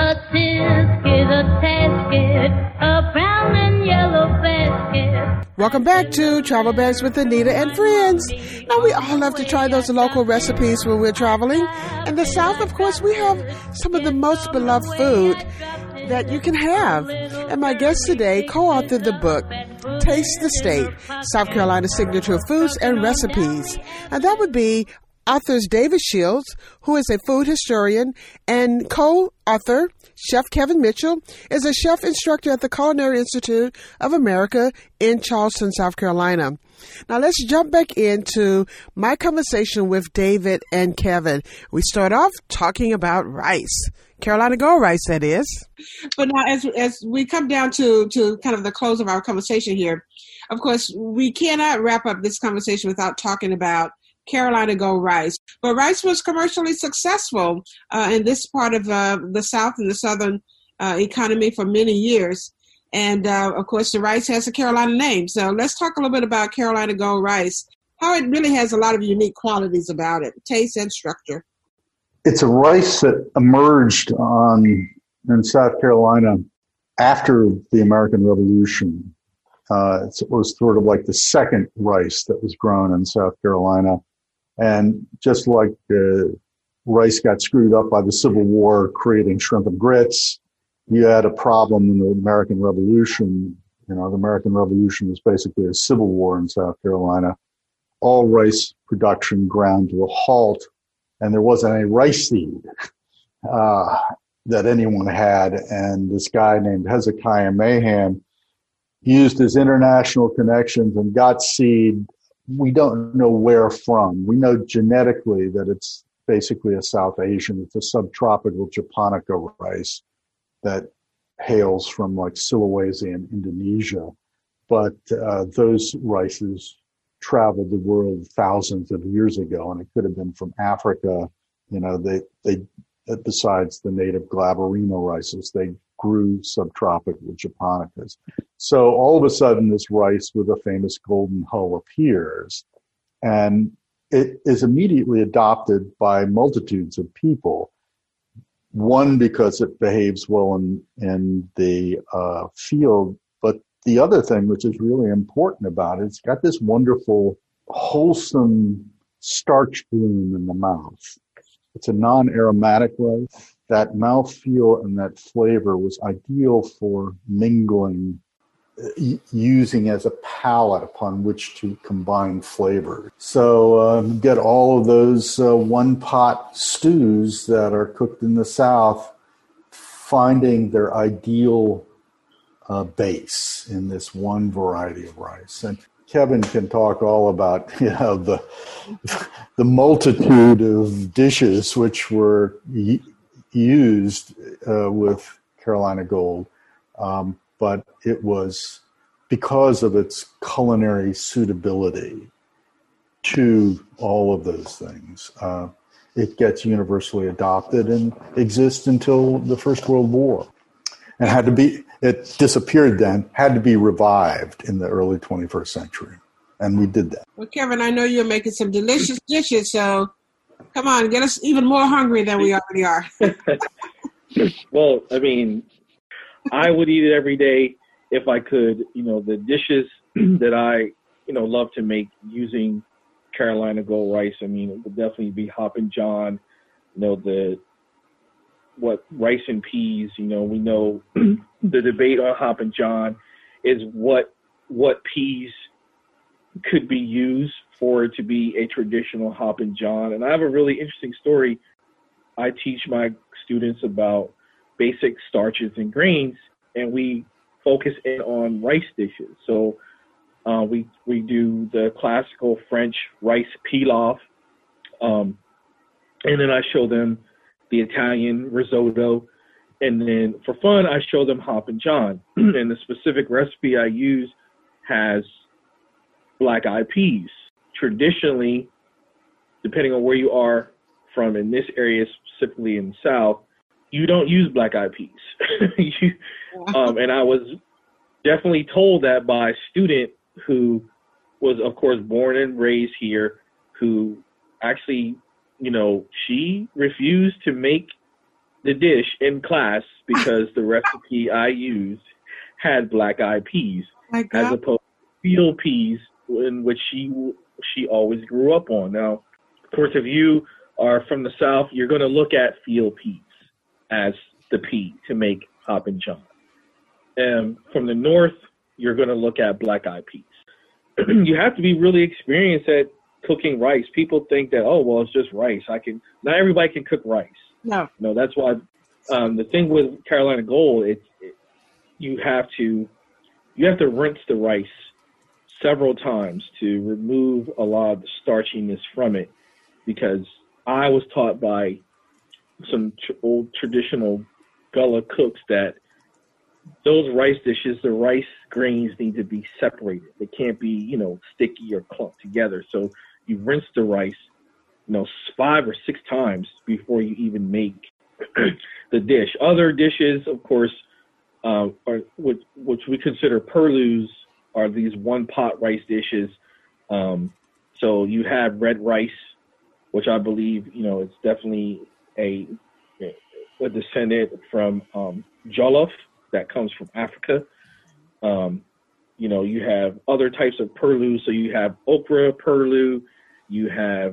a tisket, a tasket, a brown and yellow basket. Welcome back to Travel Bags with Anita and friends. Now, we all love to try those local recipes when we're traveling. In the South, of course, we have some of the most beloved food that you can have. And my guest today co-authored the book, Taste the State, South Carolina's Signature Foods and Recipes. And that would be authors David Shields, who is a food historian, and co-author Chef Kevin Mitchell is a chef instructor at the Culinary Institute of America in Charleston, South Carolina. Now let's jump back into my conversation with David and Kevin. We start off talking about rice. Carolina Gold rice, that is. But now as we come down to kind of the close of our conversation here, of course, we cannot wrap up this conversation without talking about Carolina Gold rice. But rice was commercially successful in this part of the South and the Southern economy for many years. And, of course, the rice has a Carolina name. So let's talk a little bit about Carolina Gold rice, how it really has a lot of unique qualities about it, taste and structure. It's a rice that emerged in South Carolina after the American Revolution. It was sort of like the second rice that was grown in South Carolina. And just like rice got screwed up by the Civil War, creating shrimp and grits, you had a problem in the American Revolution. You know, the American Revolution was basically a civil war in South Carolina. All rice production ground to a halt, and there wasn't any rice seed that anyone had. And this guy named Hezekiah Mahan used his international connections and got seed. We don't know where from. We know genetically that it's basically a South Asian. It's a subtropical japonica rice that hails from like Sulawesi in Indonesia. But those rices traveled the world thousands of years ago, and it could have been from Africa. You know, they besides the native Glaberino rices, they grew subtropical japonicas. So all of a sudden, this rice with a famous golden hull appears, and it is immediately adopted by multitudes of people. One, because it behaves well in the field, but the other thing, which is really important about it, it's got this wonderful, wholesome starch bloom in the mouth. It's a non-aromatic rice. That mouthfeel and that flavor was ideal for mingling, using as a palette upon which to combine flavors. So get all of those one-pot stews that are cooked in the South, finding their ideal base in this one variety of rice. And Kevin can talk all about, you know, the multitude of dishes which were used with Carolina Gold, but it was because of its culinary suitability to all of those things. It gets universally adopted and exists until the First World War, and it disappeared then, had to be revived in the early 21st century, and we did that. Well, Kevin, I know you're making some delicious dishes, so come on, get us even more hungry than we already are. Well, I mean, I would eat it every day if I could. You know, the dishes that I, love to make using Carolina Gold rice, I mean, it would definitely be Hoppin' John, rice and peas. We know the debate on Hoppin' John is what peas could be used for it to be a traditional Hoppin' John. And I have a really interesting story. I teach my students about basic starches and grains, and we focus in on rice dishes. So we do the classical French rice pilaf, and then I show them the Italian risotto, and then for fun I show them Hoppin' John. And the specific recipe I use has black-eyed peas. Traditionally, depending on where you are from in this area, specifically in the South, you don't use black-eyed peas. And I was definitely told that by a student who was, of course, born and raised here, who actually, she refused to make the dish in class because the recipe I used had black-eyed peas as opposed to field peas, in which she always grew up on. Now, of course, if you are from the South, you're going to look at field peas as the pea to make Hoppin' John. And from the North, you're going to look at black-eyed peas. You have to be really experienced at cooking rice. People think that, oh, well, it's just rice. Not everybody can cook rice. No. No, that's why the thing with Carolina Gold, you have to rinse the rice several times to remove a lot of the starchiness from it, because I was taught by some old traditional Gullah cooks that those rice dishes, the rice grains need to be separated. They can't be, sticky or clumped together. So you rinse the rice, 5 or 6 times before you even make the dish. Other dishes, of course, are which we consider purlus, are these one-pot rice dishes. So you have red rice, which I believe, it's definitely a descendant from jollof that comes from Africa. You have other types of purlus. So you have okra purlu, you have,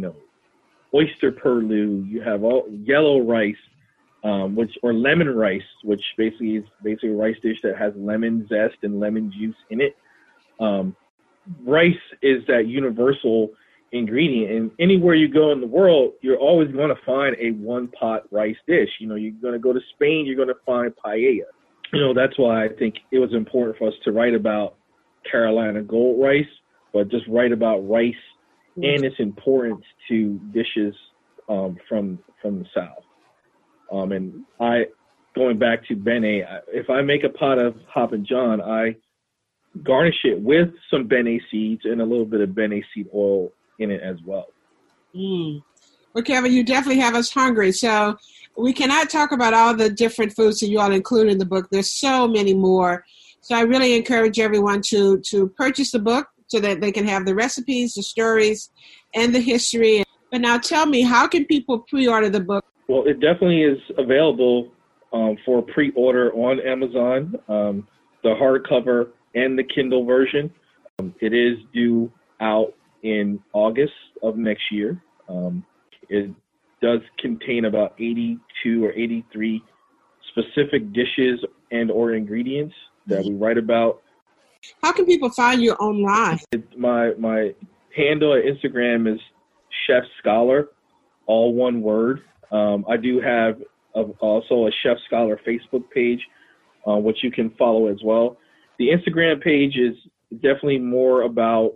oyster purlu, you have yellow rice, or lemon rice, which basically is a rice dish that has lemon zest and lemon juice in it. Rice is that universal ingredient, and anywhere you go in the world, you're always going to find a one-pot rice dish. You're going to go to Spain, you're going to find paella. That's why I think it was important for us to write about Carolina Gold rice, but just write about rice and its importance to dishes from the South. And going back to Bene, if I make a pot of Hoppin' John, I garnish it with some Bene seeds and a little bit of Bene seed oil in it as well. Well, Kevin, you definitely have us hungry. So we cannot talk about all the different foods that you all include in the book. There's so many more. So I really encourage everyone to purchase the book so that they can have the recipes, the stories, and the history. But now tell me, how can people pre-order the book? Well, it definitely is available for pre-order on Amazon, the hardcover and the Kindle version. It is due out in August of next year. It does contain about 82 or 83 specific dishes and or ingredients that we write about. How can people find you online? My handle at Instagram is Chef Scholar, all one word. I do have also a Chef Scholar Facebook page, which you can follow as well. The Instagram page is definitely more about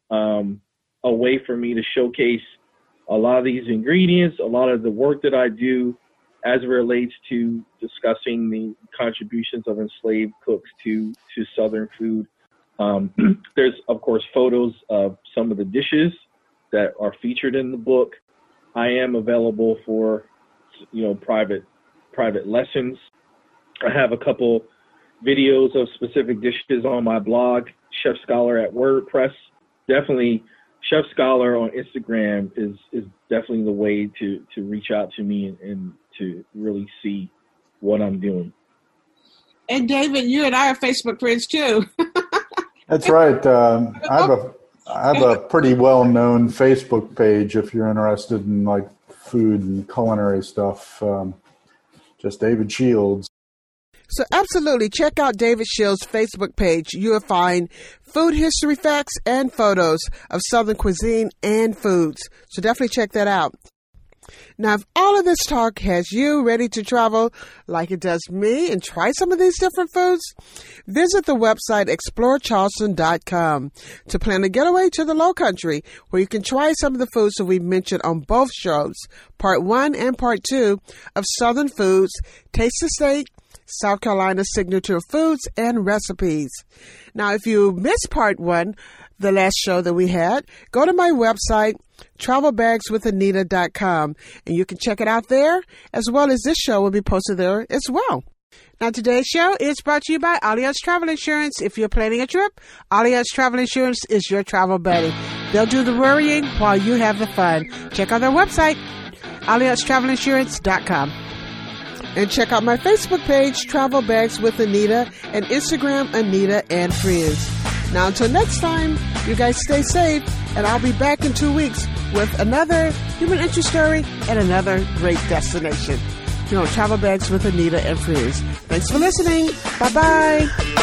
a way for me to showcase a lot of these ingredients, a lot of the work that I do as it relates to discussing the contributions of enslaved cooks to Southern food. There's, of course, photos of some of the dishes that are featured in the book. I am available for, private lessons. I have a couple videos of specific dishes on my blog, Chef Scholar at WordPress. Definitely, Chef Scholar on Instagram is definitely the way to reach out to me and to really see what I'm doing. And David, you and I are Facebook friends too. That's right. I have a pretty well-known Facebook page if you're interested in like food and culinary stuff. Just David Shields. So absolutely, check out David Shields' Facebook page. You will find food history facts and photos of Southern cuisine and foods. So definitely check that out. Now, if all of this talk has you ready to travel like it does me and try some of these different foods, visit the website explorecharleston.com to plan a getaway to the Lowcountry, where you can try some of the foods that we mentioned on both shows, Part 1 and Part 2 of Southern Foods, Taste the State, South Carolina's Signature Foods and Recipes. Now, if you missed Part 1, the last show that we had, go to my website, travelbagswithanita.com, and you can check it out there, as well as this show will be posted there as well. Now, today's show is brought to you by Allianz Travel Insurance. If you're planning a trip, Allianz Travel Insurance is your travel buddy. They'll do the worrying while you have the fun. Check out their website, AllianzTravelInsurance.com. And check out my Facebook page, Travel Bags with Anita, and Instagram, Anita and Friends. Now, until next time, you guys stay safe, and I'll be back in 2 weeks with another human interest story and another great destination. Here on Travel Bags with Anita and Friends. Thanks for listening. Bye-bye.